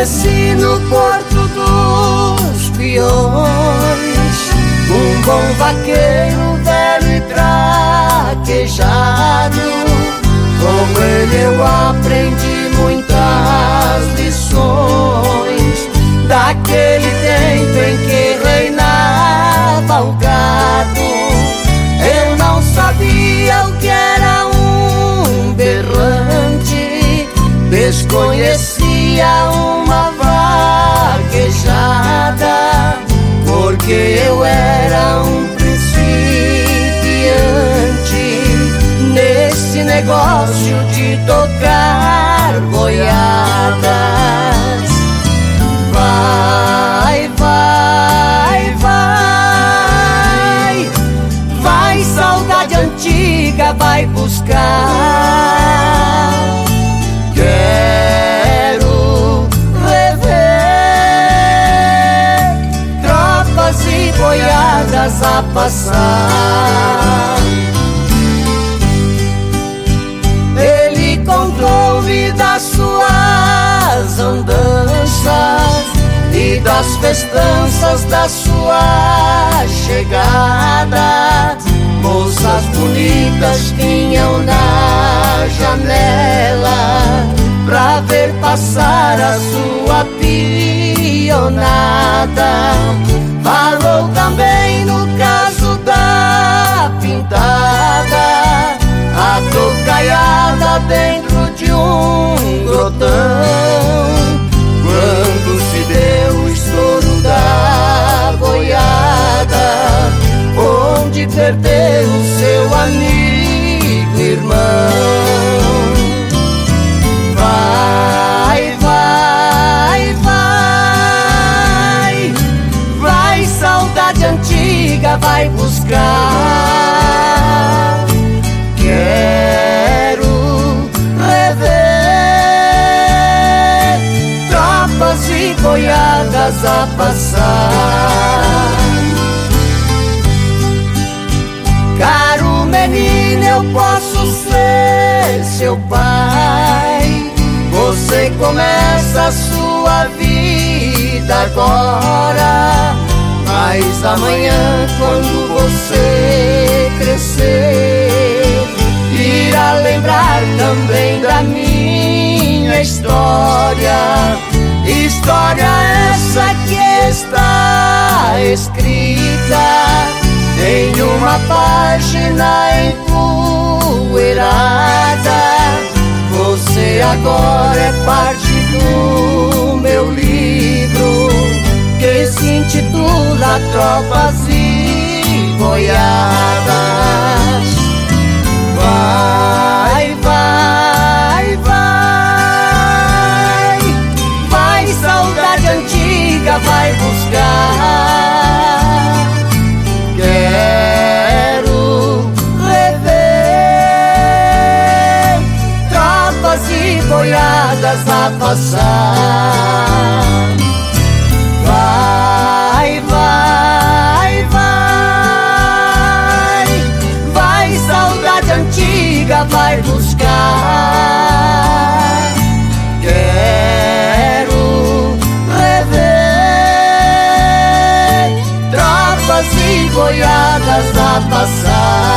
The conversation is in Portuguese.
conheci no Porto dos Peões um bom vaqueiro velho e traquejado. Com ele eu aprendi muitas lições daquele tempo em que reinava o gado. Eu não sabia o que era um berrante, desconhecia uma vaquejada, porque eu era um principiante nesse negócio de tocar boiadas. Vai, vai, vai, vai, saudade antiga, vai buscar. Quero rever tropas e boiadas a passar. Ele contou-me das suas andanças e das festanças da sua chegada. Moças bonitas tinham na janela pra ver passar a sua pionada. Falou também no caso da pintada, a tocaiada dentro de um grotão. Quando se deu o estouro da boiada, onde perdeu o seu amigo irmão. Vai, vai, vai, vai, saudade antiga, vai buscar. Quero rever tropas e boiadas a passar. Caro menino, eu posso ser seu pai. Você começa a sua vida agora, mas amanhã, quando você crescer, irá lembrar também da minha história. História essa que está escrita em uma página empoeirada. Você agora é parte do meu livro, que se intitula Tropas e Boiadas. Vai, vai, vai, vai, saudade antiga, vai buscar. Quero rever tropas e boiadas a passar. Vai, vai, vai, vai, saudade antiga, vai buscar. Quero rever tropas e boiadas a passar.